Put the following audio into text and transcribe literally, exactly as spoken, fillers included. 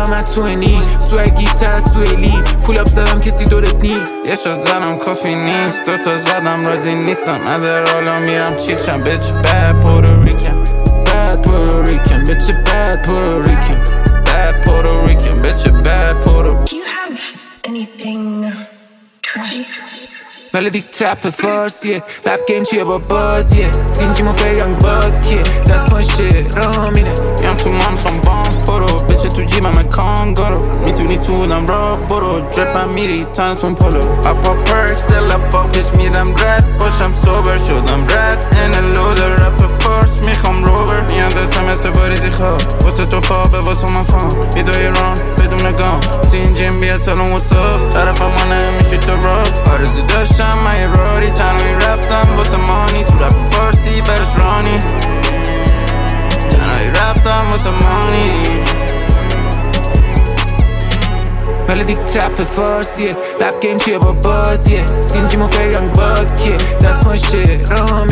همه تو نی سوگی تر از سویلی پولاب زدم کسی دورت نی یه شد زدم کافی نیست دوتا زدم رازی نیستم ندر حالا میرم چیچم bitch bad Puerto Rican bad Puerto Rican bitch bad Puerto Rican bad Puerto Rican bitch bad Puerto Do you have anything trashy? ولی دیگه ترپ فارسیه رپ گیم چیه با بازیه سینجیم و فریانگ باد کیه دست ماشه رامینه میام تو من میخوام بانس برو بچه تو جیبم کانگارو میتونی تو اونم را برو درپم میری تنتون پلو اپا پرکس دل فوکس میرم رد باشم سوبر شدم رد این لود رپ فارس میخوام روبر میان دستم مثل واریزی خواب واسه تو فابه واسه من فام میدوی ران بدون گام سینجیم بیا تلون واسه طرف ما نمیشی تو راب آرزو داشتم من یه راری تنهایی رفتم واسه مانی تو رپ فارسی برش رانی تنهایی رفتم واسه مانی ولی دیگه ترپ فارسیه رپ گیم چیه با بازیه سینجیم و فریانگ باد کیه دست ماشه رامینه